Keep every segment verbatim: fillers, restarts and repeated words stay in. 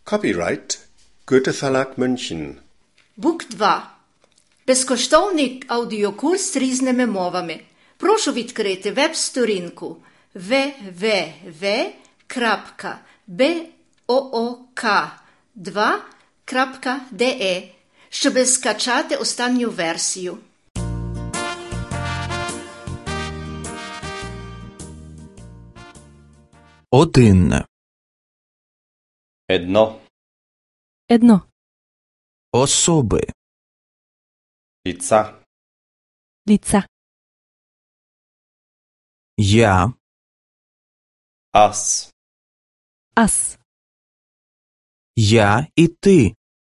Copyright Goethe Verlag München. Бук два. Безкоштовний аудіокурс з різними мовами. Прошу відкрити веб-сторінку double-u double-u double-u крапка бук два крапка де, щоб скачати останню версію. Один. Едно. Едно. Особи. Лица. Лица. Я. Аз. Аз. Я і ти.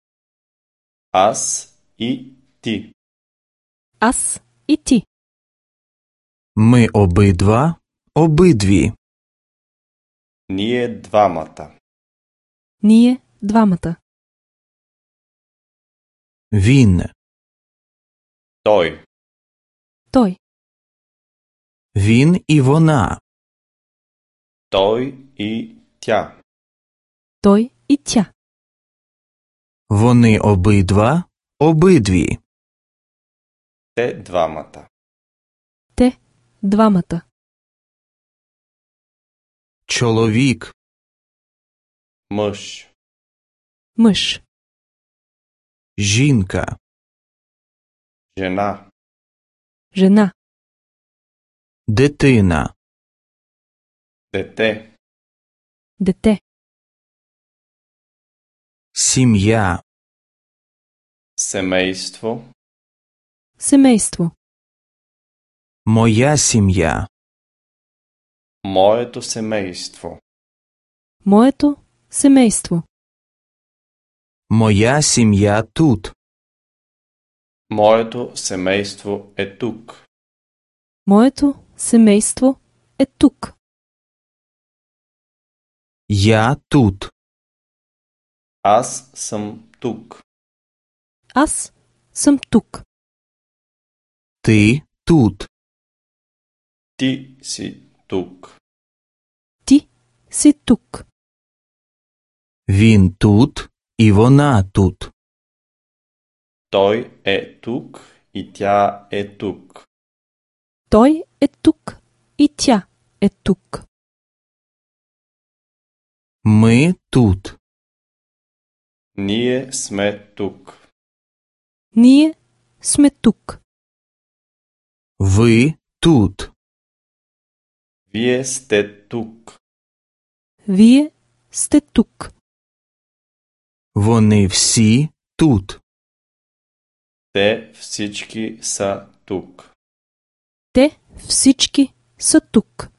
Аз и ти. Аз і ти. Ми обидва, обидві. Ние двамата. Ние двамата. Він. Той. Той. Він і вона. Той и тя. Той і тя. Вони обидва, обидві. Те двамата. Те двамата. Чоловік. Мъж. Мъж. Жінка. Жена. Жена. Дитина. Дете. Дете. Сім'я. Семейство. Семейство. Моя сім'я. Моето семейство. Моето семейство. Моя сім'я тут. Моето семейство е тук. Моето семейство е тук. Я тут. Аз съм тук. Аз съм тук. Ти тут. Ти си тук. Ти си тук. Він тут і вона тут. Той е тук и тя е тук. Той е тук і тя е тук. Ми тут. Ние сме тук. Ние сме тук. Ви тут. Вие сте тук. Вие сте тук. Вони всі тут. Те всички са тук. Те всички са тук.